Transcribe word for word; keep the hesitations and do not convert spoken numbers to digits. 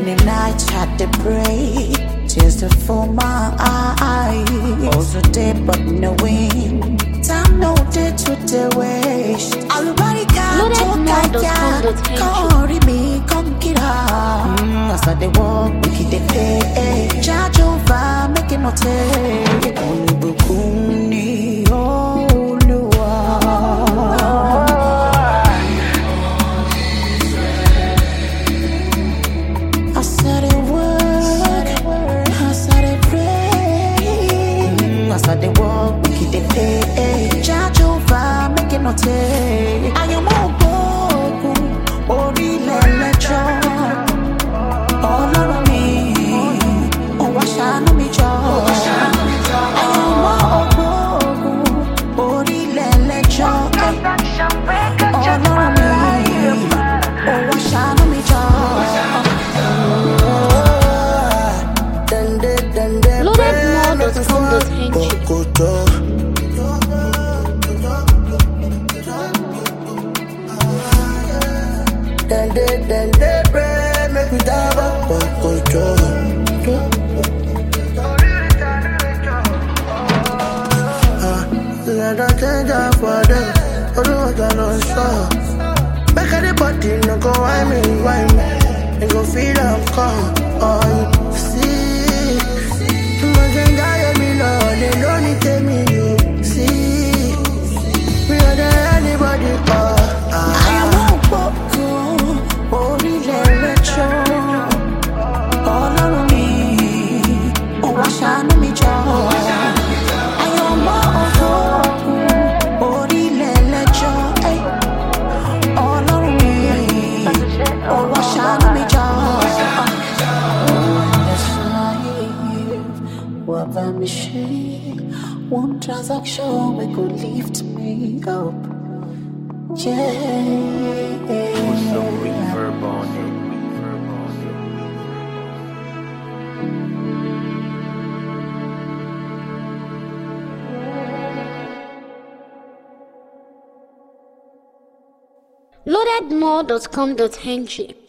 the night had to pray, tears to fill my eyes. Also day but no wind, time no day to the waste. Everybody can't talk like can't read me, can't get out. As I dey walk, we keep the day. Charge over, make it not take. Only bukuni, oh Lord. I said it work, I said it pray. As I dey walk, we keep the day. Charge over, make it not take. I am all broken, ori lelejo. All over me, oh wash out me jaw. I am all broken, ori lelejo. All over me, oh wash out me jaw. Loaded more dot com dot n g. Then they, then they pray, make me die back, but control. Ah, let us change up for them. I don't want to know so. Make anybody no go why me, why me. And go feed up, come. Oh, you see. Imagine that me know, they don't need to me, you see. We are the anybody, oh, ah. I am all broken, ori lelejo. All over me, oh wash out me jaw. I am all broken, ori lelejo. All over me, oh wash out me jaw. Whatever me shake, one transaction we could lift me up. Yeah. Put some reverb on it. Reverb on it. Loaded more dot com dot n g.